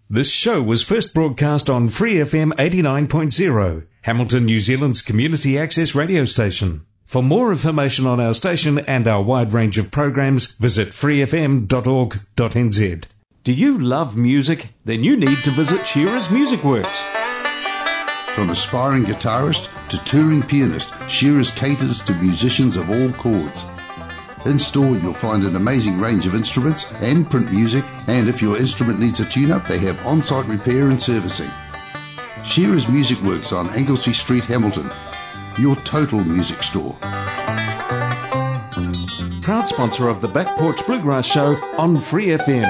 This show was first broadcast on Free FM 89.0, Hamilton, New Zealand's community access radio station. For more information on our station and our wide range of programs, visit freefm.org.nz. Do you love music? Then you need to visit Shearer's Music Works. From aspiring guitarist to touring pianist, Shearer's caters to musicians of all chords. In store, you'll find an amazing range of instruments and print music, and if your instrument needs a tune-up, they have on-site repair and servicing. Shearer's Music Works on Anglesey Street, Hamilton. Your total music store. Proud sponsor of the Back Porch Bluegrass Show on Free FM.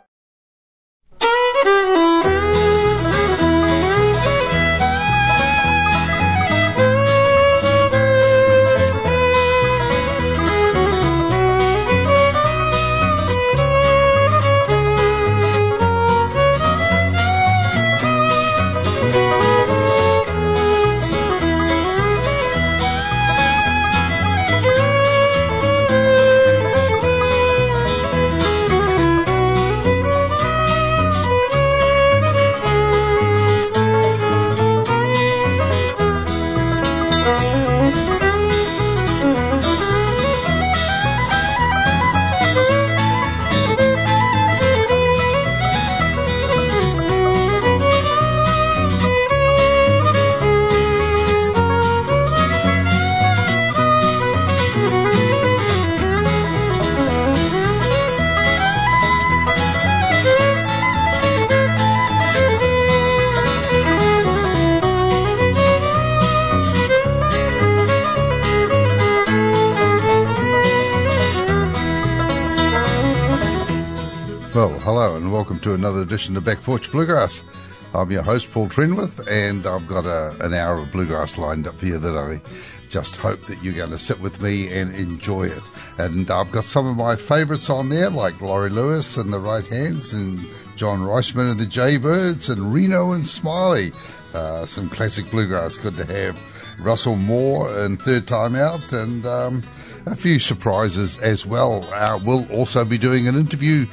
Well, hello and welcome to another edition of Back Porch Bluegrass. I'm your host, Paul Trenwith, and I've got an hour of bluegrass lined up for you that I just hope that you're going to sit with me and enjoy it. And I've got some of my favourites on there, like Laurie Lewis and the Right Hands, and John Reisman and the Jaybirds, and Reno and Smiley. Some classic bluegrass, good to have. Russell Moore in Third Time Out, and a few surprises as well. We'll also be doing an interview,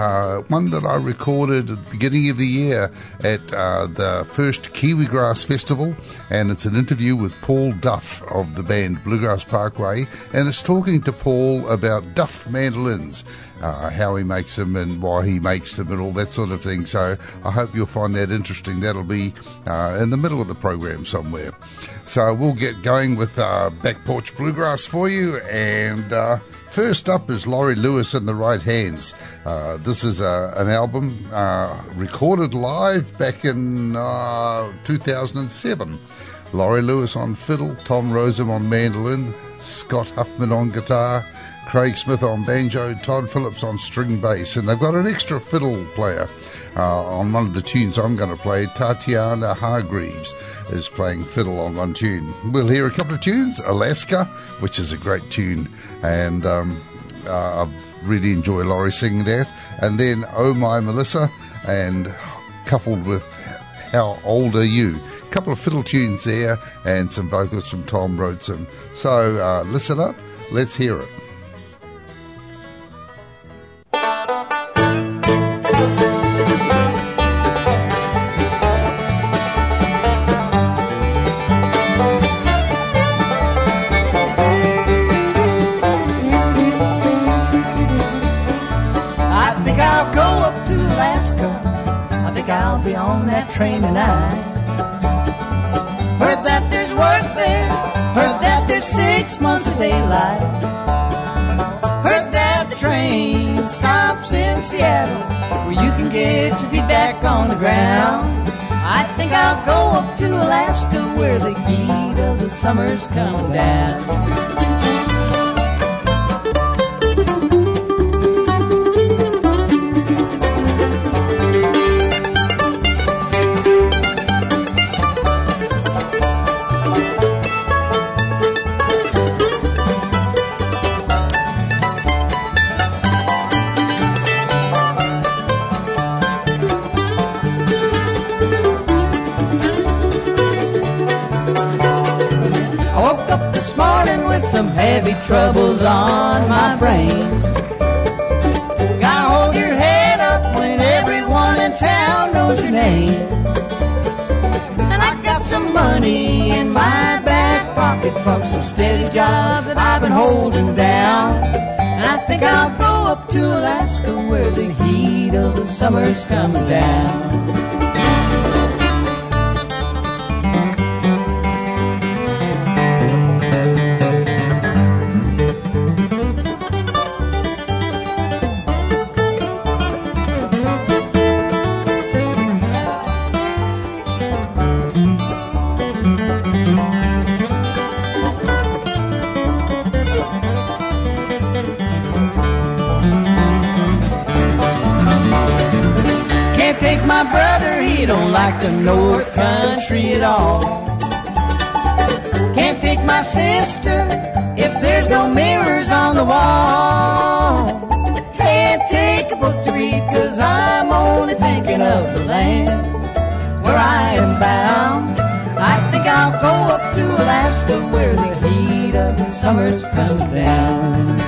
one that I recorded at the beginning of the year at the first Kiwigrass Festival, and it's an interview with Paul Duff of the band Bluegrass Parkway, and it's talking to Paul about Duff mandolins, how he makes them and why he makes them and all that sort of thing. So I hope you'll find that interesting. That'll be in the middle of the program somewhere. So we'll get going with Back Porch Bluegrass for you, and first up is Laurie Lewis and the Right Hands. This is an album recorded live back in 2007. Laurie Lewis on fiddle, Tom Rosem on mandolin, Scott Huffman on guitar, Craig Smith on banjo, Todd Phillips on string bass, and they've got an extra fiddle player on one of the tunes I'm going to play. Tatiana Hargreaves is playing fiddle on one tune. We'll hear a couple of tunes. Alaska, which is a great tune, and I really enjoy Laurie singing that. And then Oh My Melissa, and coupled with How Old Are You? A couple of fiddle tunes there, and some vocals from Tom Rosem. So listen up, let's hear it. I'll be on that train tonight. Heard that there's work there, heard that there's 6 months of daylight. Heard that the train stops in Seattle, where you can get your feet back on the ground. I think I'll go up to Alaska, where the heat of the summer's come down. Some heavy troubles on my brain. Gotta hold your head up when everyone in town knows lane. And I got some money in my back pocket from some steady job that I've been holding down. And I think I'll go up to Alaska where the heat of the summer's coming down. My brother, he don't like the North Country at all. Can't take my sister if there's no mirrors on the wall. Can't take a book to read 'cause I'm only thinking of the land where I am bound. I think I'll go up to Alaska where the heat of the summer's come down.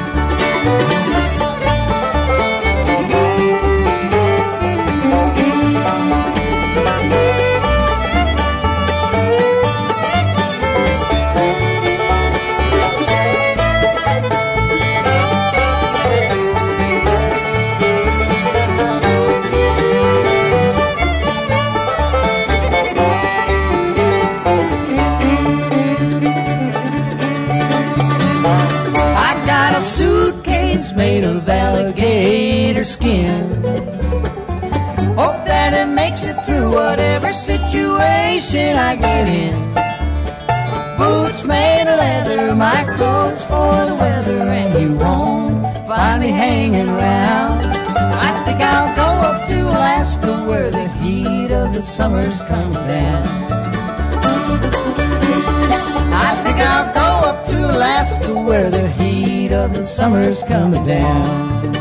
Made of alligator skin. Hope that it makes it through whatever situation I get in. Boots made of leather, my coat's for the weather, and you won't find me hanging around. I think I'll go up to Alaska where the heat of the summer's come down. I think I'll go up to Alaska where the heat of the summer's coming down.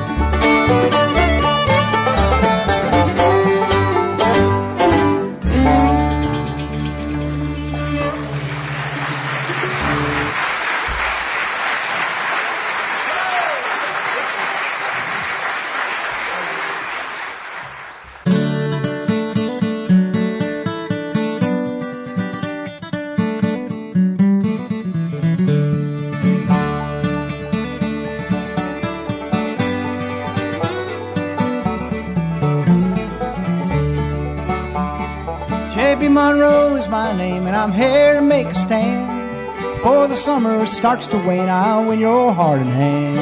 J.B. Monroe is my name, and I'm here to make a stand. Before the summer starts to wane, I'll win your heart and hand.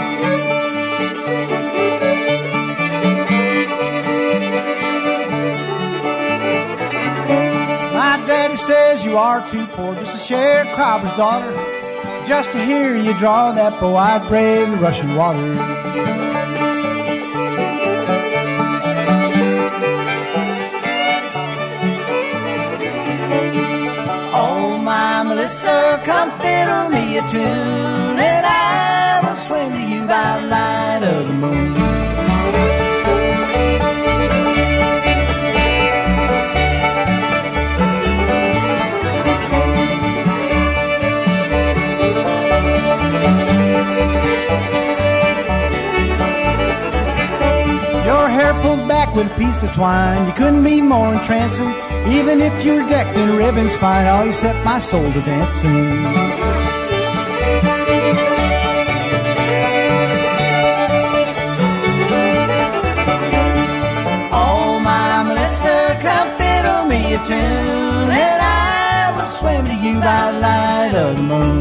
My daddy says you are too poor just to share Crowber's daughter. Just to hear you draw that bow, I'd brave the Russian water. Melissa, come fiddle me a tune, and I will swim to you by the light of the moon. Your hair pulled back with a piece of twine, you couldn't be more entrancing. Even if you're decked in ribbons fine, oh, you set my soul to dancing. Oh, my Melissa, come fiddle me a tune, and I will swim to you by the light of the moon.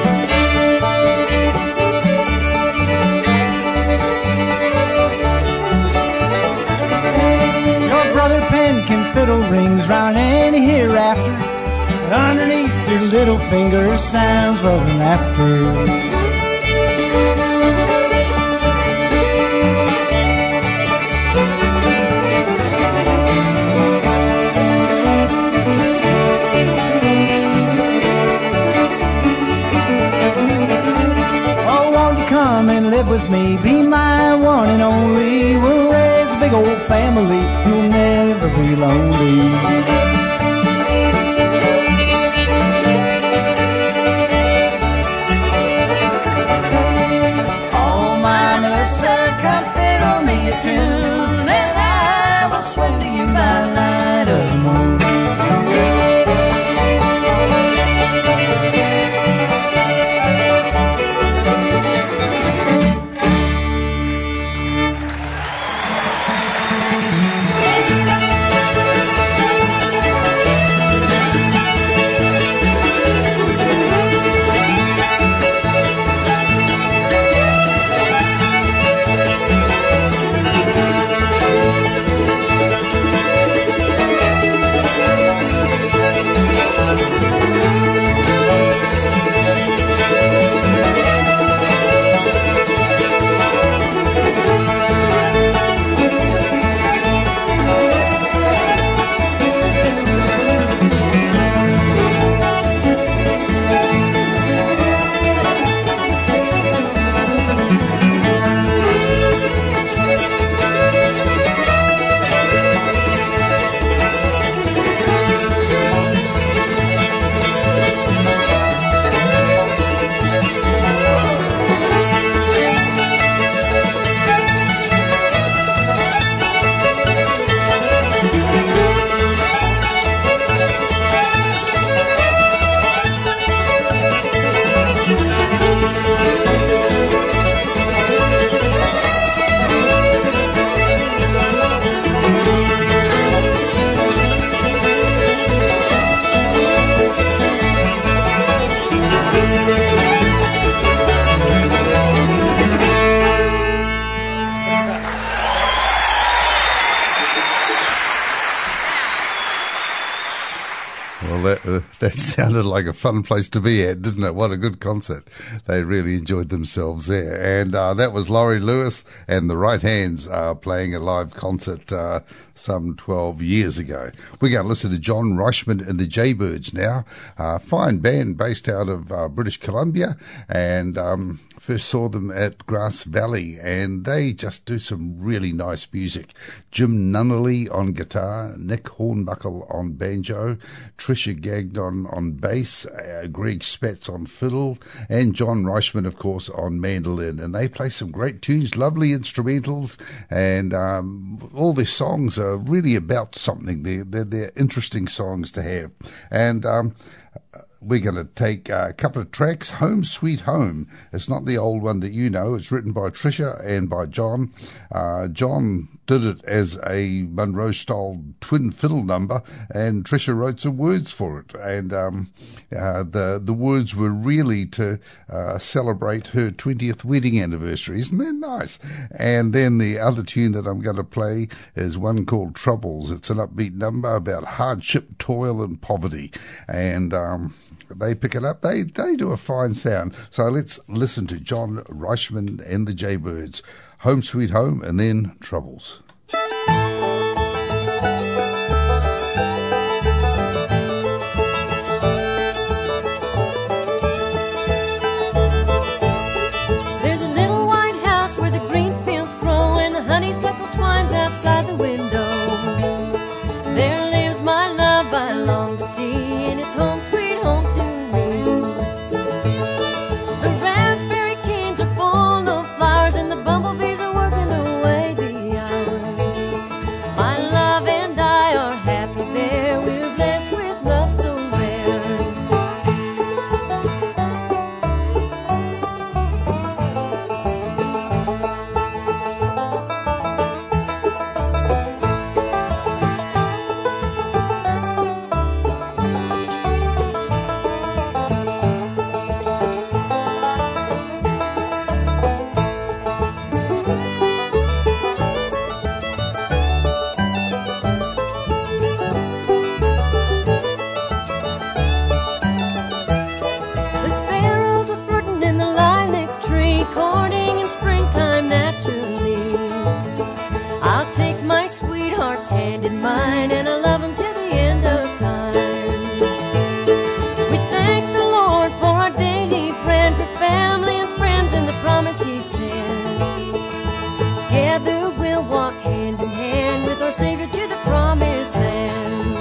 Brother Penn can fiddle rings round any hereafter, but underneath your little finger sounds love and laughter. Oh, won't you come and live with me, be my one and only? We'll raise a big old family, you'll never be lonely. Oh, my Melissa, come fiddle me a tune, and I will swim to you by the light Well, that sounded like a fun place to be at, didn't it? What a good concert. They really enjoyed themselves there. And that was Laurie Lewis and the Right Hands playing a live concert some 12 years ago. We're going to listen to John Reichman and the Jaybirds now. Fine band based out of British Columbia, and first saw them at Grass Valley, and they just do some really nice music. Jim Nunnally on guitar, Nick Hornbuckle on banjo, Tricia Gagnon on bass, Greg Spatz on fiddle, and John Reichman, of course, on mandolin. And they play some great tunes, lovely instrumentals, and all their songs are really about something. They're interesting songs to have. And we're going to take a couple of tracks. Home Sweet Home. It's not the old one that you know. It's written by Tricia and by John. John did it as a Monroe-style twin fiddle number, and Tricia wrote some words for it. And the words were really to celebrate her 20th wedding anniversary. Isn't that nice? And then the other tune that I'm going to play is one called Troubles. It's an upbeat number about hardship, toil, and poverty. And they pick it up. They do a fine sound. So let's listen to John Reichman and the Jaybirds. Home Sweet Home, and then Troubles. There's a little white house where the green fields grow and the honeysuckle twines outside the window. There lives my love I long to see, and it's home sweet home to me. The raspberry canes are full of flowers and the bumblebees are working away the hours. My love and I are happy there. We're blessed with love so rare. The sparrows are flirting in the lilac tree, courting in springtime naturally. I'll take my sweetheart's hand in mine, and I'll love him to the end of time. We thank the Lord for our daily bread, for family and friends and the promise He sent. Together we'll walk hand in hand with our Savior to the promised land.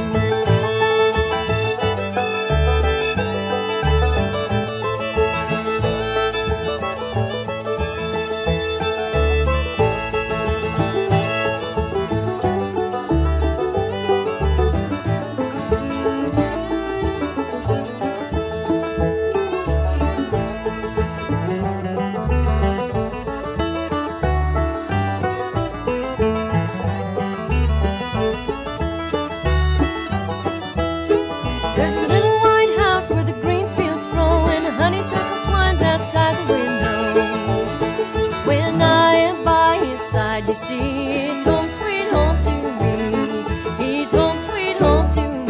There's a little white house where the green fields grow and the honeysuckle twines outside the window. When I am by his side, you see, it's home sweet home to me. He's home sweet home to me.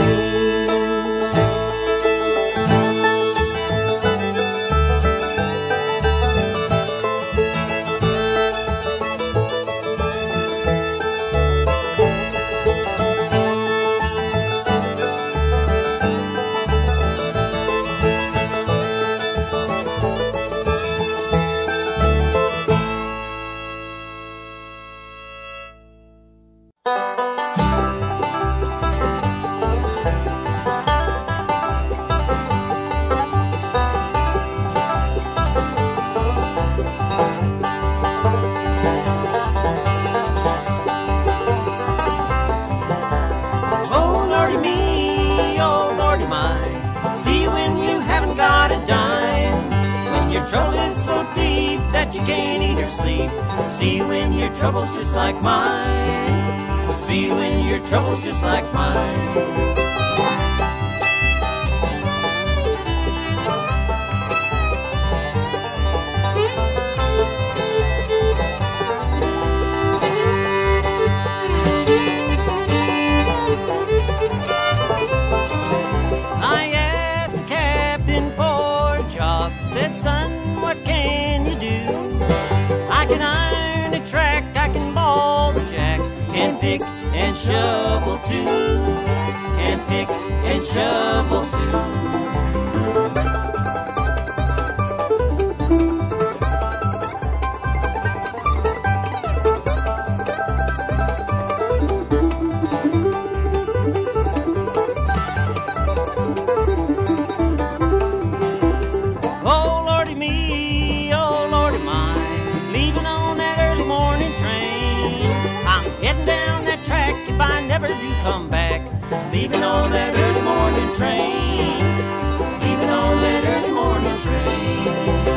Oh, Lordy me, oh, Lordy mine. See when you haven't got a dime. When your trouble is so deep that you can't eat or sleep. See when your trouble's just like mine. See when your trouble's just like mine. and shovel too. Can pick and shovel too. Come back, leaving on that early morning train, leaving on that early morning train.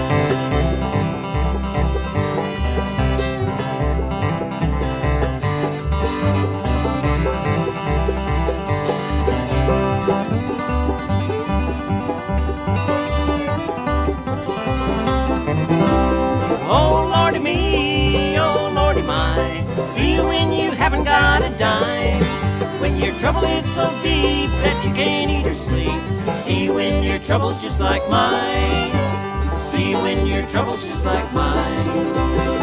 Oh Lordy me, oh Lordy my, see you when you haven't got a dime. When your trouble is so deep that you can't eat or sleep. See when your trouble's just like mine. See when your trouble's just like mine.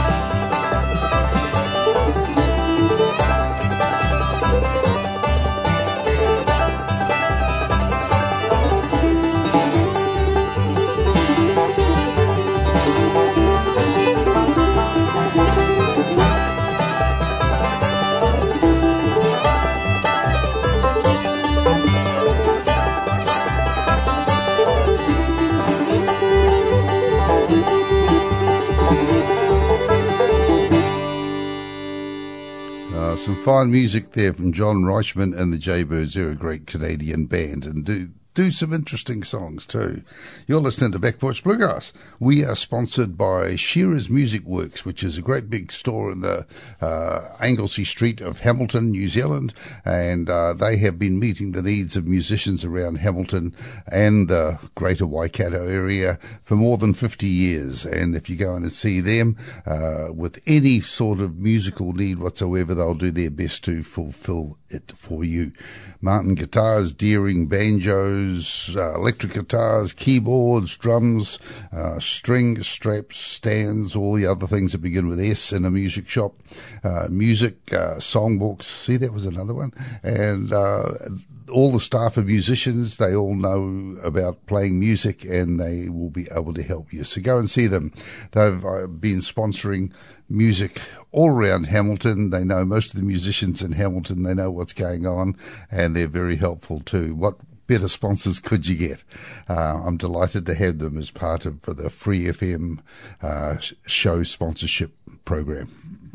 Some fine music there from John Reichman and the Jaybirds. They're a great Canadian band and do some interesting songs too. You're listening to Back Porch Bluegrass. We are sponsored by Shearer's Music Works, which is a great big store in the Anglesey Street of Hamilton, New Zealand, and they have been meeting the needs of musicians around Hamilton and the greater Waikato area for more than 50 years. And if you go in and see them with any sort of musical need whatsoever, they'll do their best to fulfill it for you. Martin guitars, Deering banjos, electric guitars, keyboards, drums, strings, straps, stands, all the other things that begin with S in a music shop, music, songbooks. See, that was another one. And all the staff are musicians. They all know about playing music and they will be able to help you. So go and see them. They've been sponsoring music all around Hamilton. They know most of the musicians in Hamilton. They know what's going on and they're very helpful too. What better sponsors could you get? I'm delighted to have them as part of the Free FM show sponsorship program.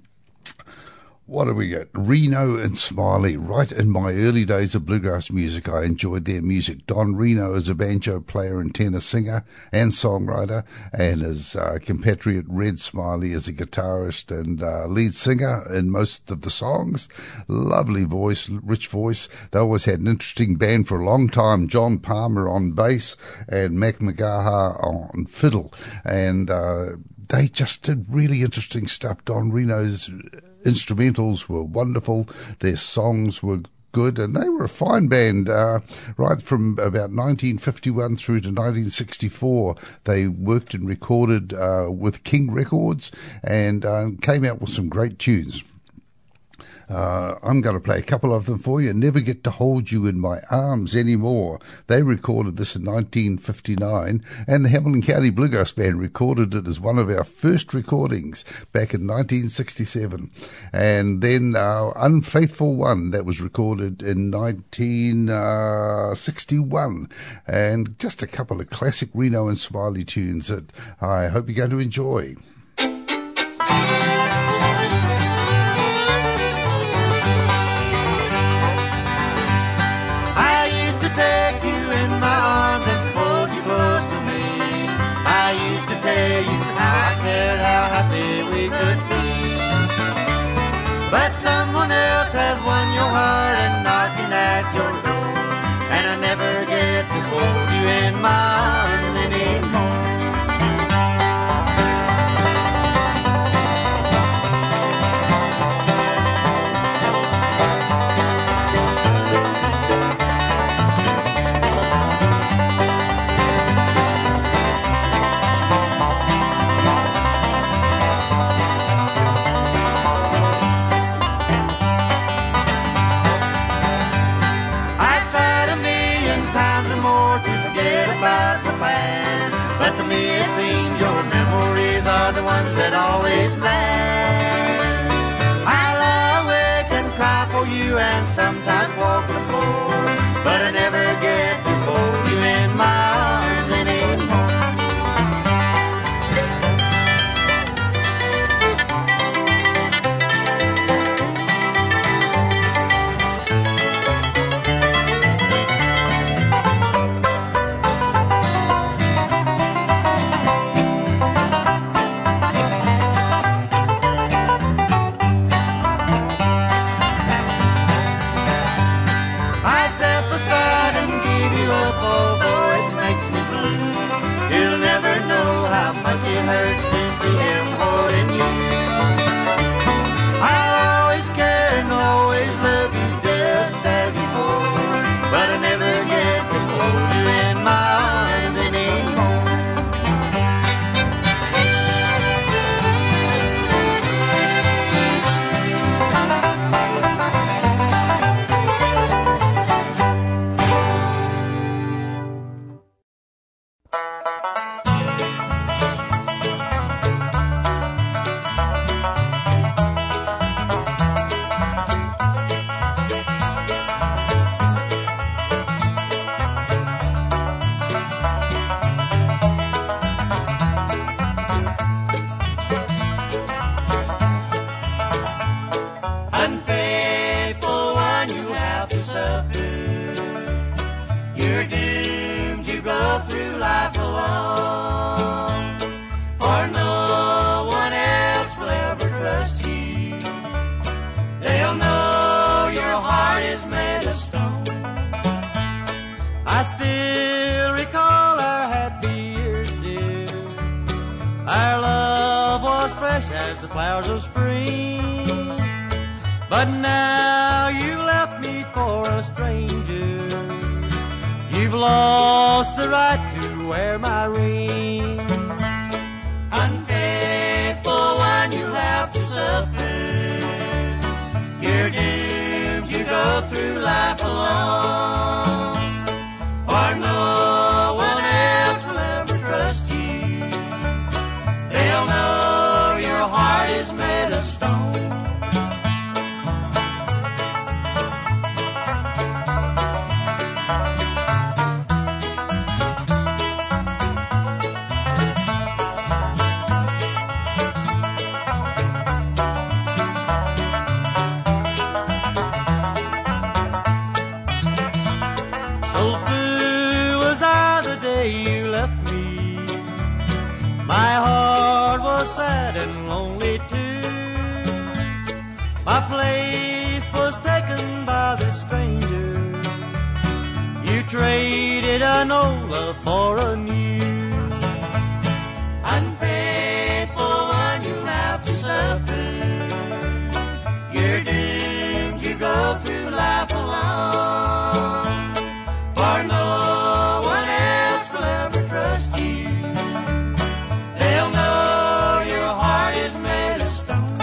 What have we got? Reno and Smiley. Right in my early days of bluegrass music, I enjoyed their music. Don Reno is a banjo player and tenor singer and songwriter, and his compatriot Red Smiley is a guitarist and lead singer in most of the songs. Lovely voice, rich voice. They always had an interesting band for a long time. John Palmer on bass and Mac McGaha on fiddle. And they just did really interesting stuff. Don Reno's instrumentals were wonderful. Their songs were good, and they were a fine band right from about 1951 through to 1964. They worked and recorded with King Records and came out with some great tunes. I'm going to play a couple of them for you. Never Get to Hold You in My Arms Anymore. They recorded this in 1959, and the Hamilton County Bluegrass Band recorded it as one of our first recordings back in 1967. And then Unfaithful One, that was recorded in 1961. And just a couple of classic Reno and Smiley tunes that I hope you're going to enjoy. But someone else has won your heart and knocking at your door, and I never get to hold you in my arms anymore. about the past, but to me it seems your memories are the ones that always last. I lie awake and cry for you and sometimes walk the floor, but I never get to hold you in my arms anymore. It hurts to see him holding you. I'll always care and always love you just as before, but I never get to hold you in my arms anymore. As the flowers of spring, but now you left me for a stranger. You've lost the right to wear my ring. Unfaithful one, you have to suffer. You're doomed to go through life alone, for no one else will ever trust you. They'll know your heart is made of stone. So blue was I the day you left me. My heart was sad and lonely too. My place was taken by the stranger. You traded an old love for a new. Unfaithful one, you have to suffer. You're doomed to go through life alone, for no one else will ever trust you. They'll know your heart is made of stone.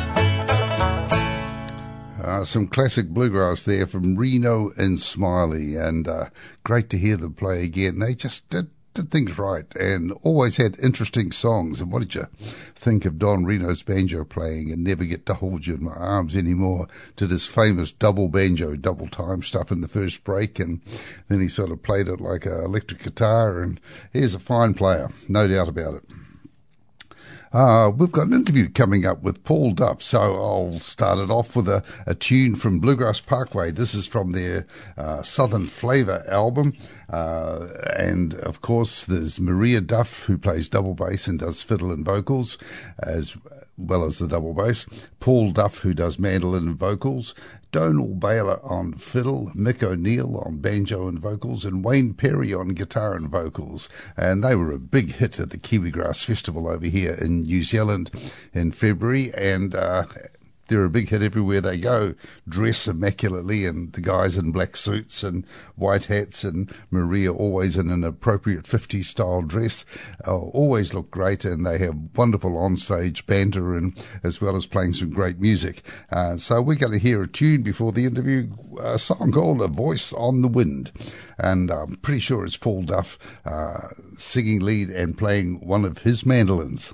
Some classic bluegrass there from Reno and Smiley, and great to hear them play again. They just did things right and always had interesting songs. And what did you think of Don Reno's banjo playing and Never Get to Hold You in My Arms Anymore? Did his famous double banjo, double time stuff in the first break, and then he sort of played it like an electric guitar, and he's a fine player, no doubt about it. We've got an interview coming up with Paul Duff, so I'll start it off with a tune from Bluegrass Parkway. This is from their Southern Flavor album, and of course there's Maria Duff, who plays double bass and does fiddle and vocals, as well as the double bass, Paul Duff, who does mandolin and vocals, Donal Baylor on fiddle, Mick O'Neill on banjo and vocals, and Wayne Perry on guitar and vocals. And they were a big hit at the Kiwigrass Festival over here in New Zealand in February, and they're a big hit everywhere they go, dress immaculately, and the guys in black suits and white hats, and Maria always in an appropriate 50s style dress, always look great, and they have wonderful on-stage banter, and as well as playing some great music. So we're going to hear a tune before the interview, a song called A Voice on the Wind, and I'm pretty sure it's Paul Duff singing lead and playing one of his mandolins.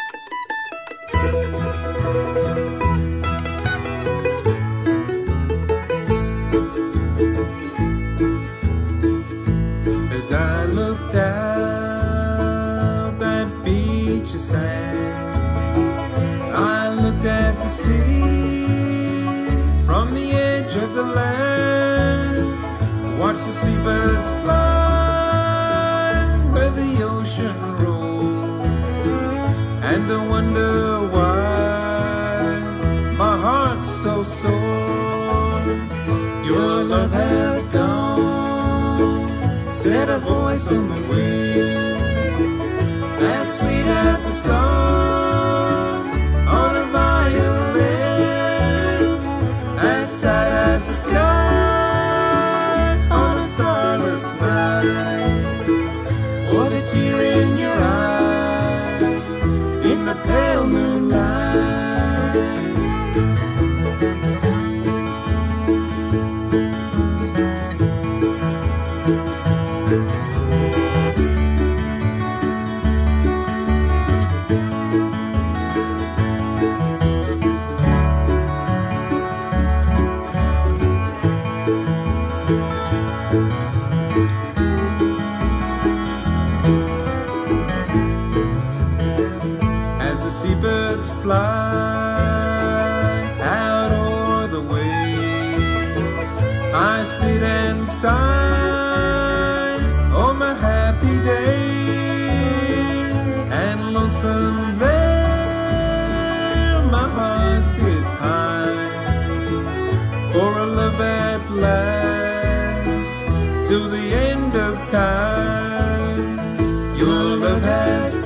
As I looked out that beach of sand, I looked at the sea from the edge of the land, watched the seabirds fly where the ocean rolls, and I wonder why my heart's so sore. Your love has gone, set a voice on the wind, as sweet as a song on a violin, as sad as the sky on a starless night, or the tear in your eye in the pale moonlight. Seabirds fly out o'er the waves, I sit and sigh, oh my happy days, and lonesome there my heart did pine, for a love that lasts till the end of time. Your love has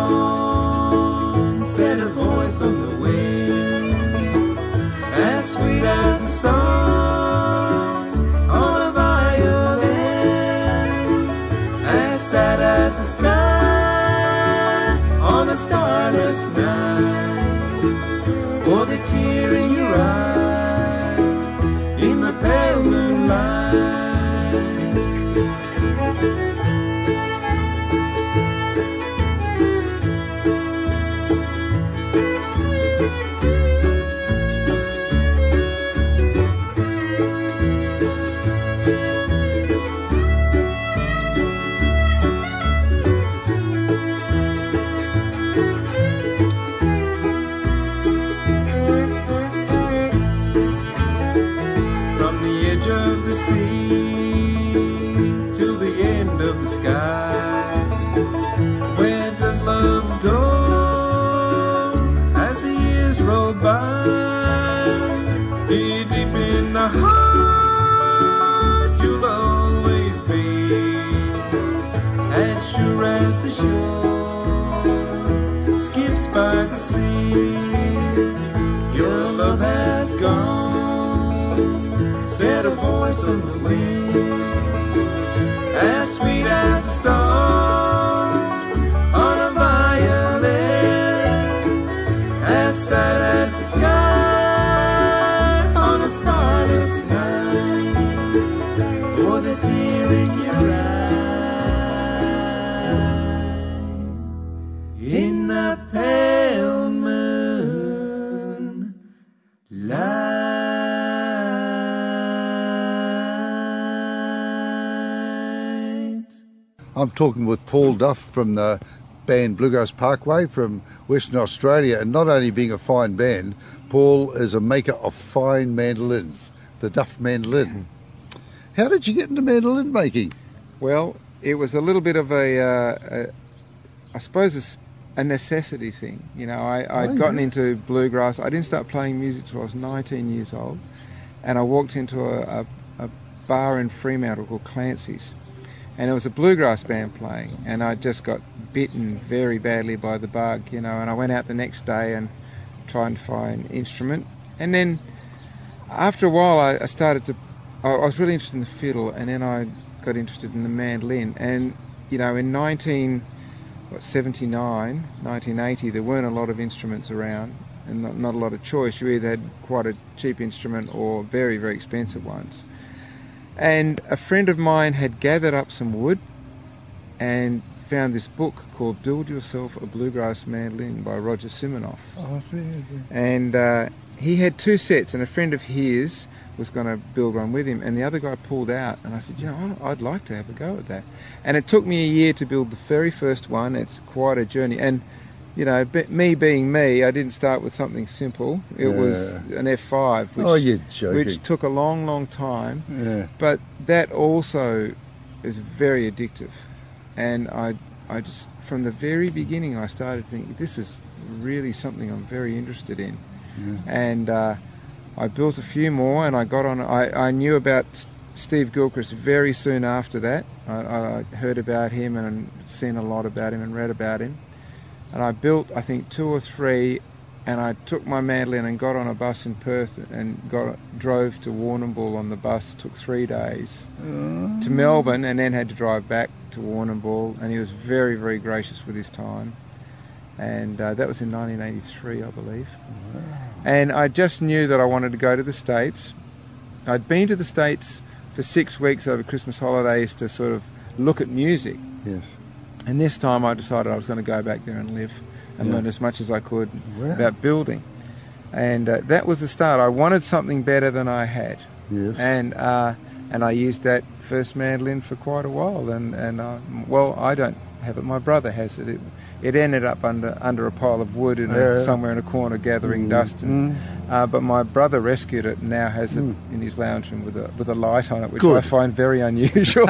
gone, set a voice on the wind, as sweet as a song on a violin, as sad as the sky on a starless night, or the tear in your eye in the pale moonlight. By the sea, your love has gone, set a voice on the wind, as sweet as a song on a violin, as sad as the sky on a starless night, or the tear in your eye in the pale moon light. I'm talking with Paul Duff from the band Bluegrass Parkway from Western Australia, and not only being a fine band, Paul is a maker of fine mandolins, the Duff mandolin. How did you get into mandolin making? Well, it was a little bit of I suppose a necessity thing. You know, I'd gotten into bluegrass. I didn't start playing music till I was 19 years old, and I walked into a bar in Fremantle called Clancy's, and it was a bluegrass band playing, and I just got bitten very badly by the bug, you know, and I went out the next day and tried to find an instrument, And then after a while, I started to. I was really interested in the fiddle, and then I got interested in the mandolin. And in 1979, 1980, there weren't a lot of instruments around, and not a lot of choice. You either had quite a cheap instrument or very, very expensive ones. And a friend of mine had gathered up some wood and found this book called Build Yourself a Bluegrass Mandolin by Roger Simonoff. Oh, really? And he had 2 sets, and a friend of his was going to build one with him, and the other guy pulled out, and I said, I'd like to have a go at that. And it took me a year to build the very first one. It's quite a journey, and me being me, I didn't start with something simple. It was an F5, you're joking. Which took a long, long time. Yeah. But that also is very addictive. And I just, from the very beginning, I started thinking, this is really something I'm very interested in. Yeah. And I built a few more, and I got on. I knew about Steve Gilchrist very soon after that. I heard about him and seen a lot about him and read about him. And I built, I think, 2 or 3, and I took my mandolin and got on a bus in Perth and drove to Warrnambool on the bus. It took 3 days to Melbourne, and then had to drive back to Warrnambool. And he was very, very gracious with his time. And that was in 1983, I believe. Wow. And I just knew that I wanted to go to the States. I'd been to the States for 6 weeks over Christmas holidays to sort of look at music. Yes. And this time I decided I was going to go back there and live and learn as much as I could about building. And that was the start. I wanted something better than I had. Yes. And I used that first mandolin for quite a while. And I don't have it. My brother has it. It ended up under a pile of wood somewhere in a corner gathering dust. And, but my brother rescued it and now has it in his lounge room with a light on it, which I find very unusual.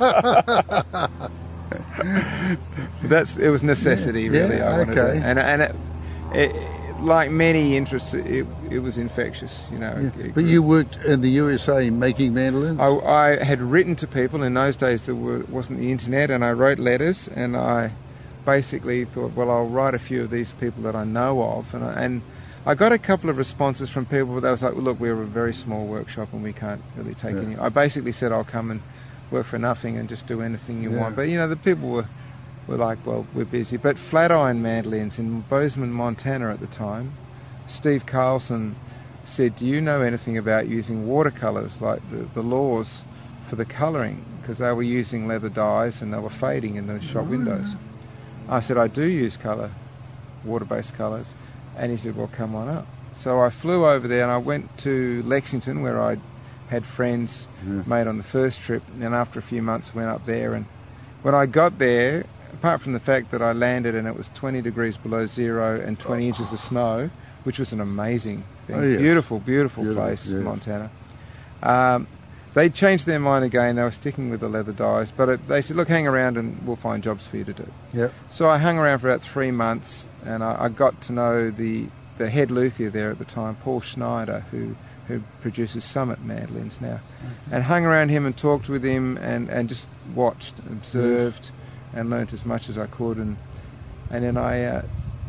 It was necessity, really. I wanted it. And it, like many interests, it was infectious, But you worked in the USA making mandolins? I had written to people. In those days there wasn't the internet, and I wrote letters, and I basically thought, well, I'll write a few of these people that I know of, and I got a couple of responses from people that was like, well, look, we're a very small workshop and we can't really take any. I basically said I'll come and work for nothing and just do anything you want. But the people were like, well, we're busy. But flat iron mandolins in Bozeman, Montana at the time, Steve Carlson said, do you know anything about using watercolors, like the laws for the coloring? Because they were using leather dyes and they were fading in the shop windows. I said, I do use water-based colours. And he said, well, come on up. So I flew over there and I went to Lexington, where I had friends made on the first trip. And after a few months, went up there. And when I got there, apart from the fact that I landed and it was 20 degrees below zero and 20 inches of snow, which was an amazing thing. Oh, yes. Beautiful place, Montana. They changed their mind again. They were sticking with the leather dyes, but they said, look, hang around and we'll find jobs for you to do. Yep. So I hung around for about 3 months, and I got to know the head luthier there at the time, Paul Schneider, who produces Summit mandolins now, and hung around him and talked with him and just watched, observed, and learnt as much as I could. And then I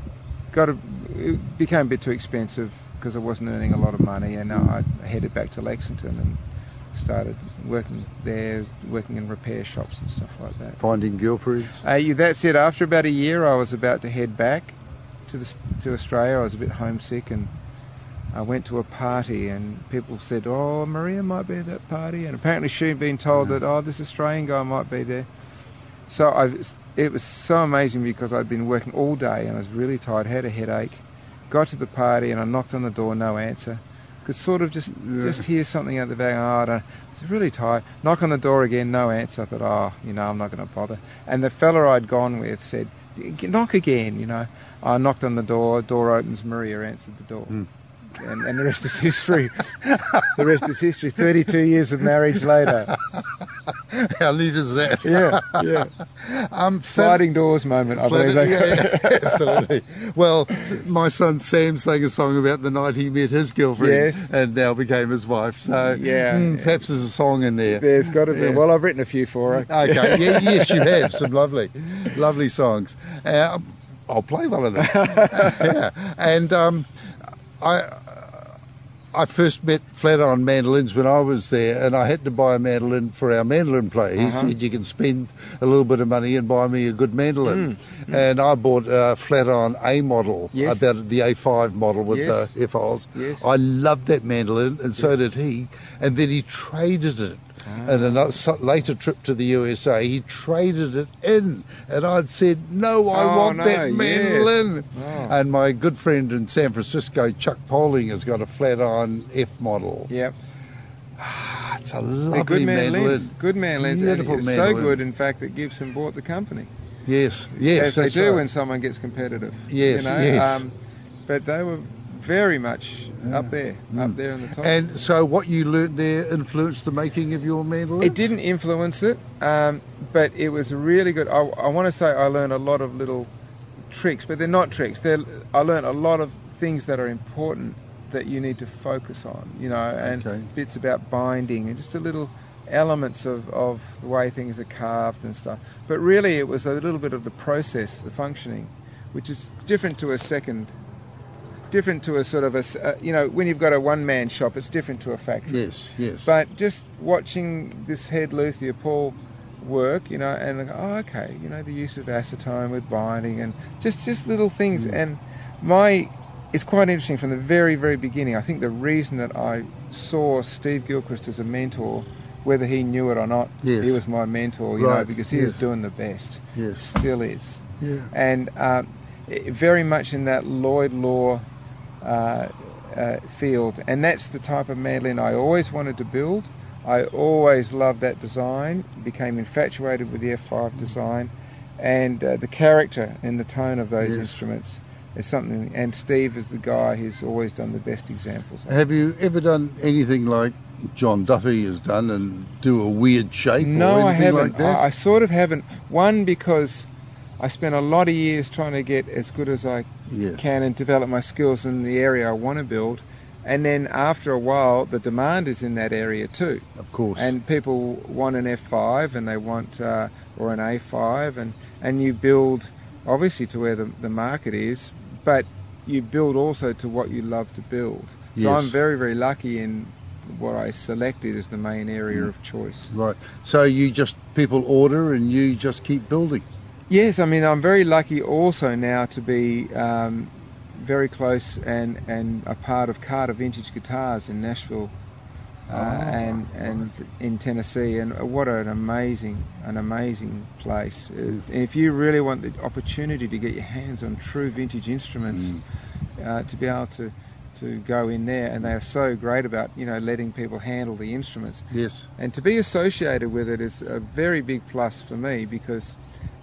it became a bit too expensive because I wasn't earning a lot of money, and I headed back to Lexington and started working there, working in repair shops and stuff like that. Finding girlfriends? That's it. After about a year, I was about to head back to Australia. I was a bit homesick, and I went to a party, and people said, oh, Maria might be at that party, and apparently she'd been told that, this Australian guy might be there. So it was so amazing because I'd been working all day, and I was really tired, had a headache, got to the party, and I knocked on the door, no answer. Could sort of just hear something out the back. I was really tired. Knock on the door again, no answer. I thought, I'm not going to bother. And the fella I'd gone with said, knock again, I knocked on the door opens, Maria answered the door. And the rest is history. The rest is history. 32 years of marriage later. How neat is that? Yeah. Sliding doors moment, I believe. Yeah, absolutely. Well, my son Sam sang a song about the night he met his girlfriend and now became his wife. So perhaps there's a song in there. There's got to be. Well, I've written a few for her. Okay. Yes, you have. Some lovely songs. I'll play one of them. And I first met Flatiron Mandolins when I was there, and I had to buy a mandolin for our mandolin player. He said, you can spend a little bit of money and buy me a good mandolin. And I bought a Flatiron A model, about the A5 model with the FOs. Yes. I loved that mandolin, and so did he. And then he traded it. And another later trip to the USA, he traded it in, and I'd said, "No, I want that mandolin." And my good friend in San Francisco, Chuck Poling, has got a Flatiron F model. Yep. It's a lovely mandolin. Good mandolins. Beautiful It's mandolin. so good, in fact, that Gibson bought the company. Yes, As they that's do right. when someone gets competitive. Yes, you know? yes. But they were very much up there in the top. And so what you learnt there influenced the making of your mandolin? It didn't influence it, but it was really good. I want to say I learned a lot of little tricks, but they're not tricks. I learned a lot of things that are important that you need to focus on, you know, and bits about binding and just a little elements of the way things are carved and stuff. But really it was a little bit of the process, the functioning, which is different to a sort of you know, when you've got a one-man shop, it's different to a factory. Yes. But just watching this head luthier, Paul, work, you know, and okay, you know, the use of acetone with binding and just little things. And it's quite interesting from the very, very beginning. I think the reason that I saw Steve Gilchrist as a mentor, whether he knew it or not, he was my mentor, you know, because he was doing the best. Yes. Still is. Yeah. And very much in that Lloyd Law field, and that's the type of mandolin I always wanted to build. I always loved that design, became infatuated with the F5 design, and the character and the tone of those instruments is something, and Steve is the guy who's always done the best examples. Have you ever done anything like John Duffy has done and do a weird shape No, or I anything haven't. like that? I sort of haven't. One, because I spent a lot of years trying to get as good as I can and develop my skills in the area I want to build. And then after a while, the demand is in that area too. Of course. And people want an F5 and they want, or an A5, and you build obviously to where the market is, but you build also to what you love to build. So I'm very, very lucky in what I selected as the main area of choice. Right. So people order and you just keep building? Yes, I mean, I'm very lucky also now to be very close and a part of Carter Vintage Guitars in Nashville and in Tennessee, and what an amazing place. And if you really want the opportunity to get your hands on true vintage instruments, to be able to go in there, and they are so great about, you know, letting people handle the instruments. Yes. And to be associated with it is a very big plus for me, because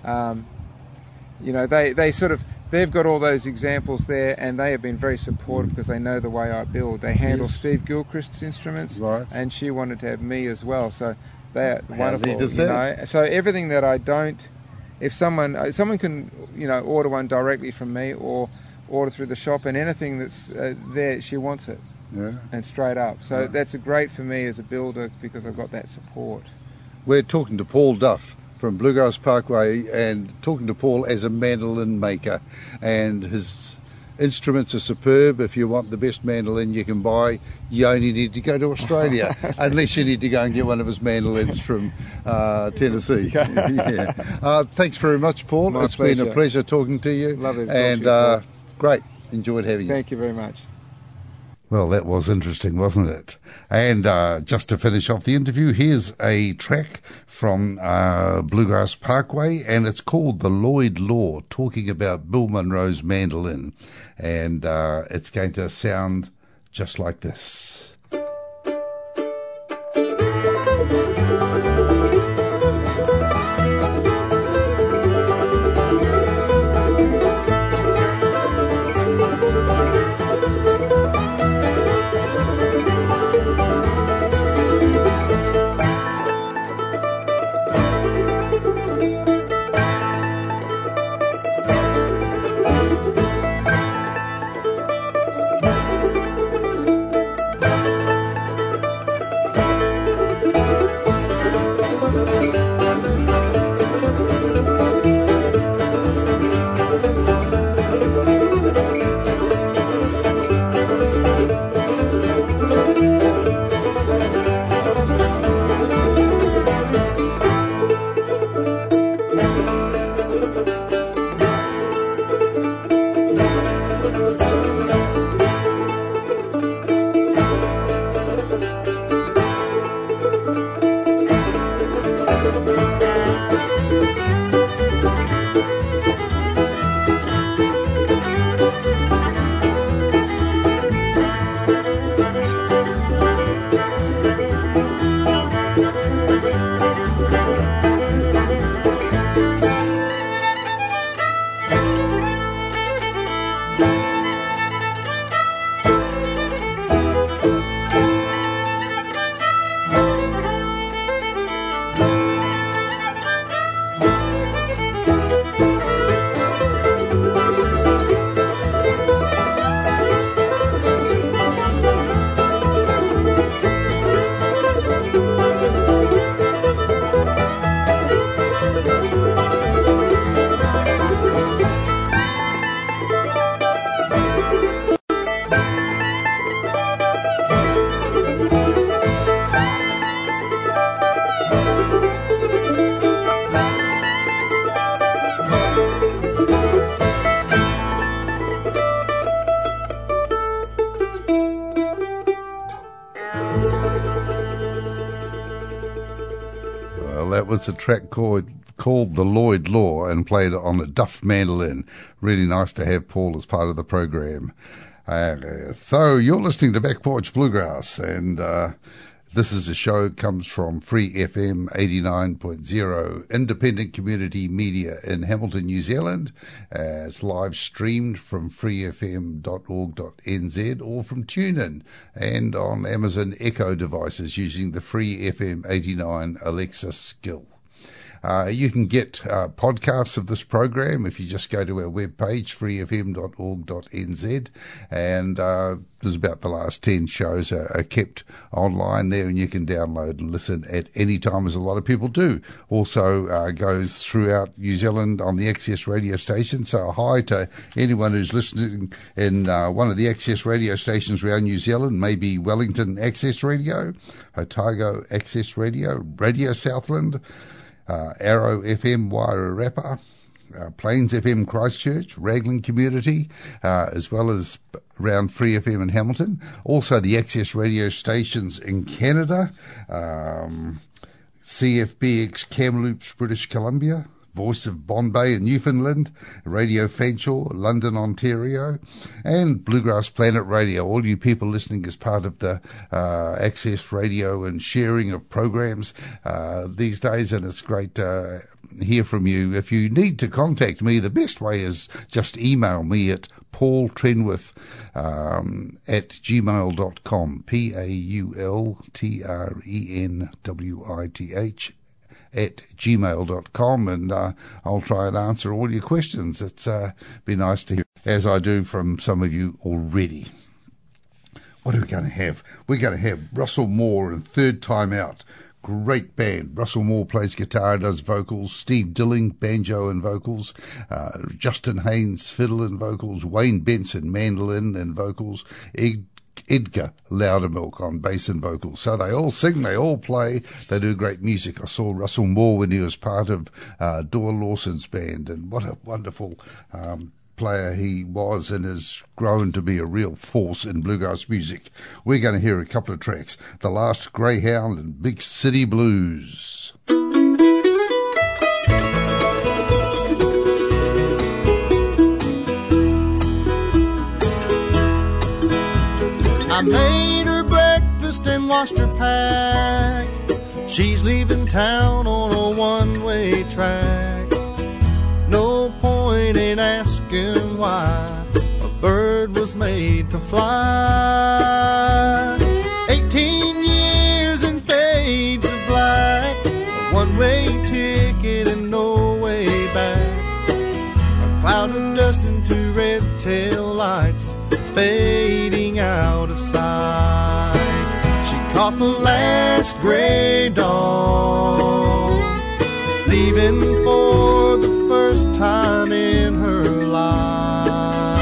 you know, they've got all those examples there, and they have been very supportive because they know the way I build. They handle Steve Gilchrist's instruments, and she wanted to have me as well. So they're wonderful. You know? So everything that I don't, if someone can, you know, order one directly from me or order through the shop, and anything that's there, she wants it, and straight up. So that's great for me as a builder because I've got that support. We're talking to Paul Duff from Bluegrass Parkway, and talking to Paul as a mandolin maker, and his instruments are superb. If you want the best mandolin you can buy, you only need to go to Australia, unless you need to go and get one of his mandolins from Tennessee. Thanks very much, Paul. It's been a pleasure talking to you. Lovely to and talk to you, great, enjoyed having you. Thank you very much. Well, that was interesting, wasn't it? And just to finish off the interview, here's a track from Bluegrass Parkway, and it's called The Lloyd Law, talking about Bill Monroe's mandolin. And it's going to sound just like this. Well, that was a track called The Lloyd Law and played on a Duff mandolin. Really nice to have Paul as part of the program. So you're listening to Back Porch Bluegrass, and this is a show comes from Free FM 89.0, independent community media in Hamilton, New Zealand. It's live streamed from freefm.org.nz or from TuneIn and on Amazon Echo devices using the Free FM 89 Alexa skill. You can get podcasts of this program if you just go to our webpage, freefm.org.nz, and there's about the last 10 shows are kept online there, and you can download and listen at any time, as a lot of people do. Also goes throughout New Zealand on the Access radio station, so hi to anyone who's listening in one of the Access radio stations around New Zealand, maybe Wellington Access Radio, Otago Access Radio, Radio Southland, Arrow FM Wairarapa, Plains FM Christchurch, Raglan Community, as well as around Free FM in Hamilton. Also the Access radio stations in Canada, CFBX Kamloops, British Columbia, Voice of Bombay in Newfoundland, Radio Fanshawe, London, Ontario, and Bluegrass Planet Radio. All you people listening as part of the Access Radio and sharing of programs these days, and it's great to hear from you. If you need to contact me, the best way is just email me at paultrenwith at gmail.com, PaulTrenwith at gmail.com, and I'll try and answer all your questions. It's be nice to hear, as I do from some of you already. What are we going to have? We're going to have Russell Moore and Third Time Out. Great band. Russell Moore plays guitar, does vocals. Steve Dilling, banjo and vocals. Justin Haynes, fiddle and vocals. Wayne Benson, mandolin and vocals. Edgar Loudermilk on bass and vocals. So they all sing, they all play, they do great music. I saw Russell Moore when he was part of Doyle Lawson's band, and what a wonderful player he was, and has grown to be a real force in bluegrass music. We're going to hear a couple of tracks. The Last Greyhound and Big City Blues. I made her breakfast and washed her pack. She's leaving town on a one-way track. No point in asking why a bird was made to fly. 18 years and fade to black, a one-way ticket and no way back. A cloud of dust into red tail lights, fading out of sight. She caught the last gray dawn, leaving for the first time in her life.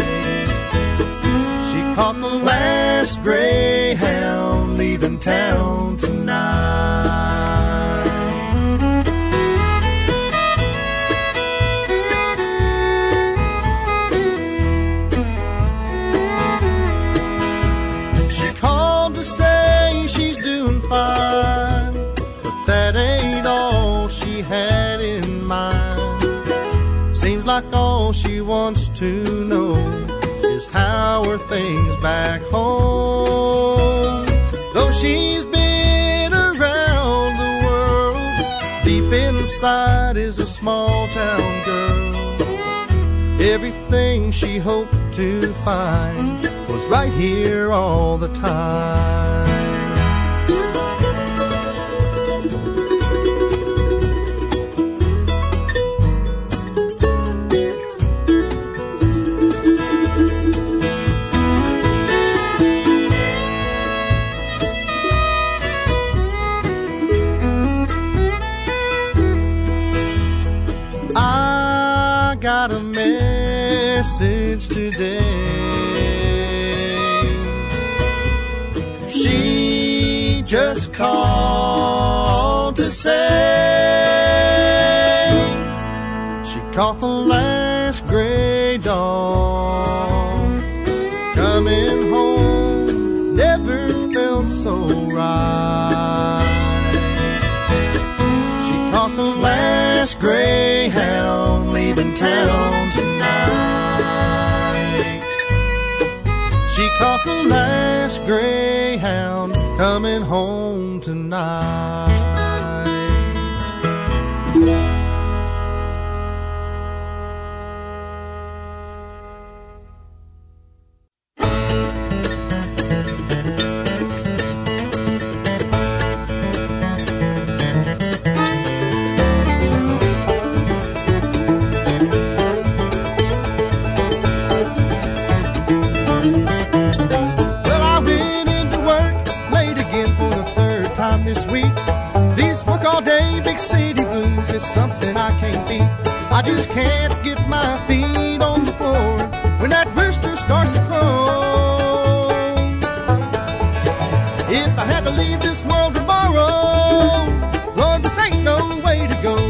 She caught the last greyhound, leaving town tonight. all she wants to know is how are things back home. Though she's been around the world, deep inside is a small town girl. Everything she hoped to find was right here all the time. I got a message today. She just called to say she caught the last gray dawn. Coming home never felt so right. She caught the last Greyhound leaving town tonight. She caught the last Greyhound coming home tonight. Something I can't beat. I just can't get my feet on the floor when that rooster starts to crow. If I had to leave this world tomorrow, Lord, this ain't no way to go.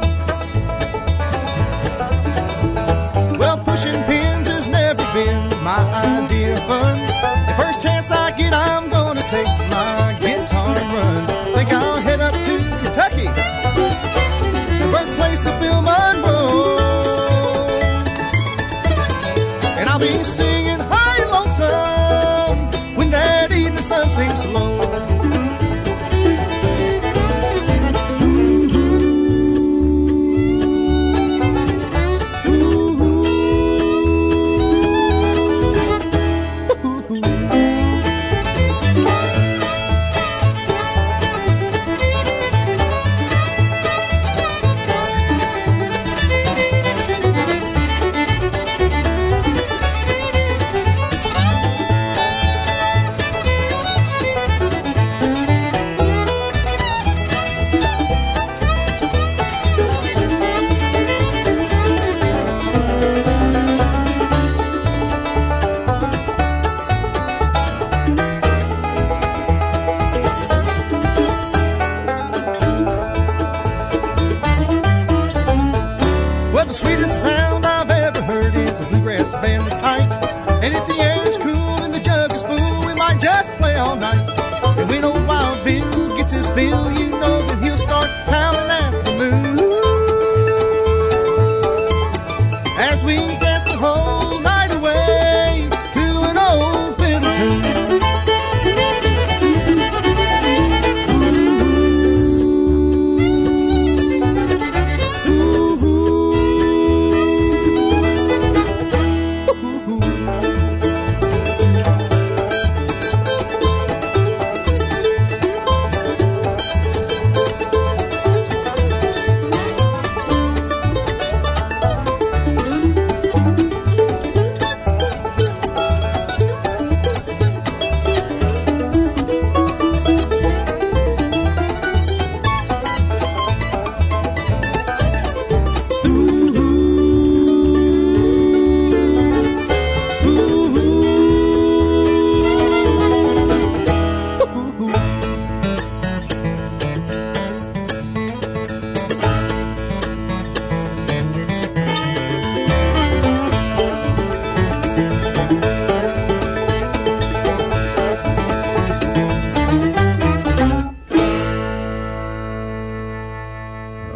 Well, pushing pins has never been my idea of fun. The first chance I get, I'm gonna take my guitar and run. Think I'll head up to Kentucky, birthplace of Bill Monroe, and I'll be singing high and lonesome when that evening sun sinks low.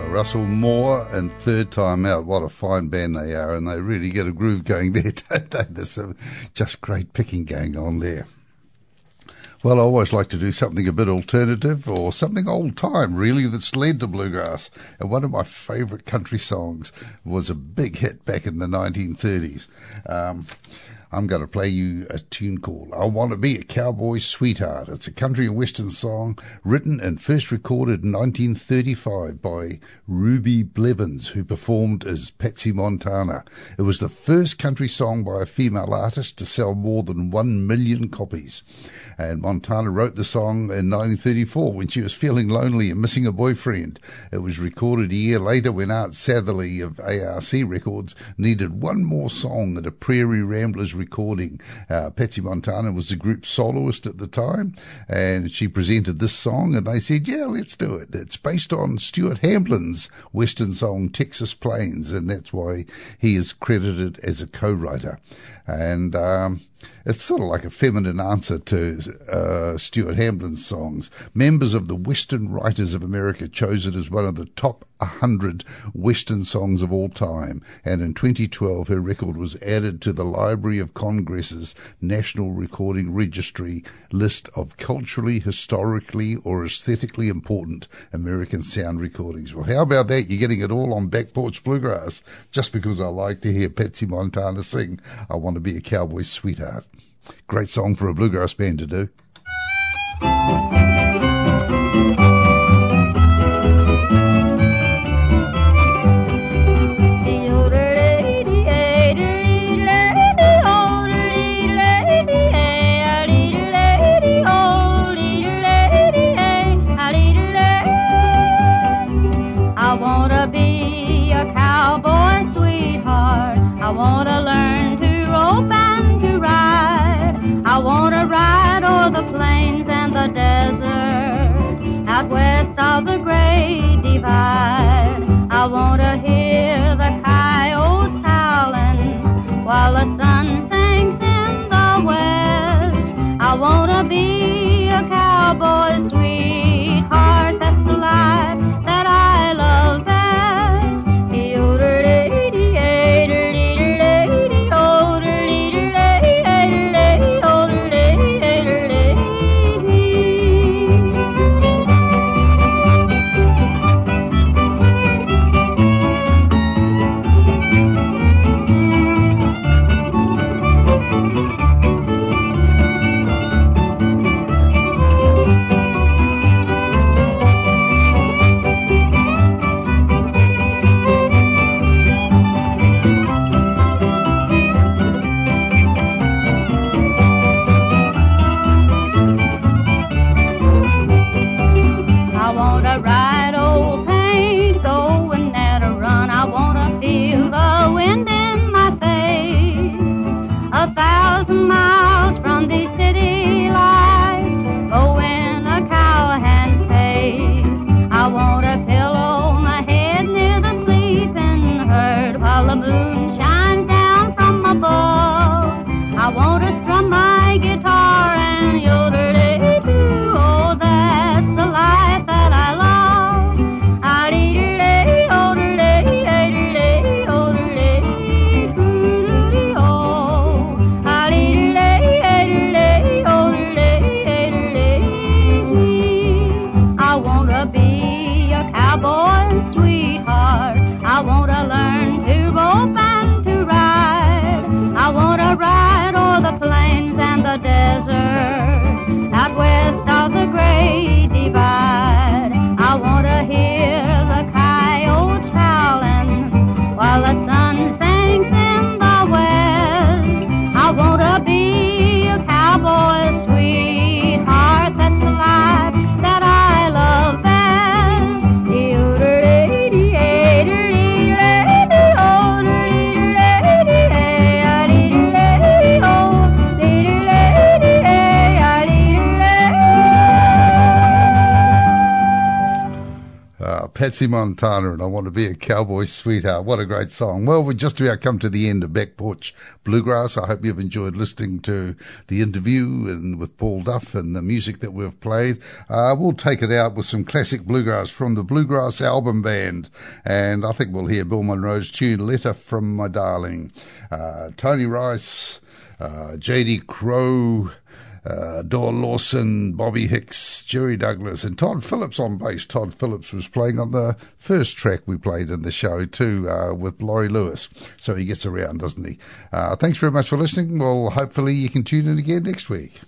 Russell Moore and Third Time Out. What a fine band they are, and they really get a groove going there, don't they? There's some just great picking going on there. Well, I always like to do something a bit alternative or something old time, really, that's led to bluegrass. And one of my favourite country songs was a big hit back in the 1930s. I'm going to play you a tune called I Want to Be a Cowboy Sweetheart. It's a country and western song written and first recorded in 1935 by Ruby Blevins, who performed as Patsy Montana. It was the first country song by a female artist to sell more than 1 million copies. And Montana wrote the song in 1934 when she was feeling lonely and missing a boyfriend. It was recorded a year later when Art Satherley of ARC Records needed one more song at a Prairie Ramblers recording. Patsy Montana was the group's soloist at the time, and she presented this song, and they said, yeah, let's do it. It's based on Stuart Hamblin's western song Texas Plains, and that's why he is credited as a co-writer. And it's sort of like a feminine answer to Stuart Hamblin's songs. Members of the Western Writers of America chose it as one of the top 100 Western songs of all time. And in 2012, her record was added to the Library of Congress's National Recording Registry list of culturally, historically, or aesthetically important American sound recordings. Well, how about that? You're getting it all on Back Porch Bluegrass. Just because I like to hear Patsy Montana sing, I Want to Be a Cowboy Sweetheart. Great song for a bluegrass band to do. I want to be a cowboy sweetheart. I want to learn to rope and to ride. I want to ride o'er the plains and the desert, out west of the Great Divide. I want to hear the coyotes howling while the sun sinks in the west. I want to be a cowboy sweetheart. That's the life that I love best. Sweetheart, that's the life that I love best. Patsy Montana and I Want to Be a Cowboy Sweetheart. What a great song. Well, we've just about come to the end of Back Porch Bluegrass. I hope you've enjoyed listening to the interview and with Paul Duff and the music that we've played. We'll take it out with some classic bluegrass from the Bluegrass Album Band. And I think we'll hear Bill Monroe's tune, Letter from My Darling. Tony Rice, J.D. Crowe, Doyle Lawson, Bobby Hicks, Jerry Douglas, and Todd Phillips on bass. Todd Phillips was playing on the first track we played in the show too, with Laurie Lewis. So he gets around, doesn't he? Thanks very much for listening. Well, hopefully you can tune in again next week.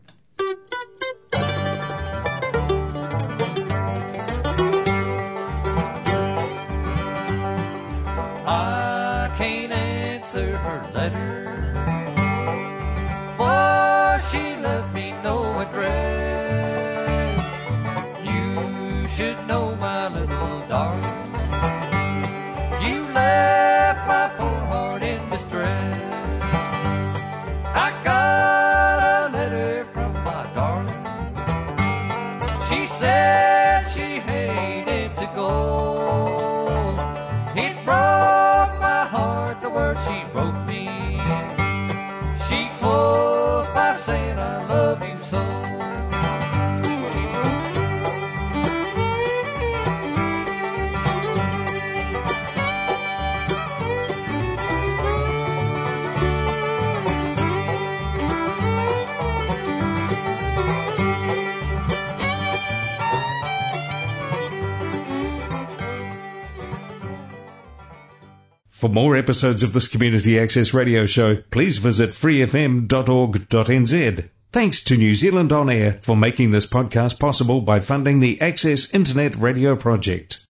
I can't answer her letter, for she left me no address. You should know, my little darling, you left my poor heart in distress. I got a letter from my darling. She said she hated to go. It broke my heart, the words she wrote me. She closed by saying, I love you so. For more episodes of this Community Access Radio show, please visit freefm.org.nz. Thanks to New Zealand On Air for making this podcast possible by funding the Access Internet Radio Project.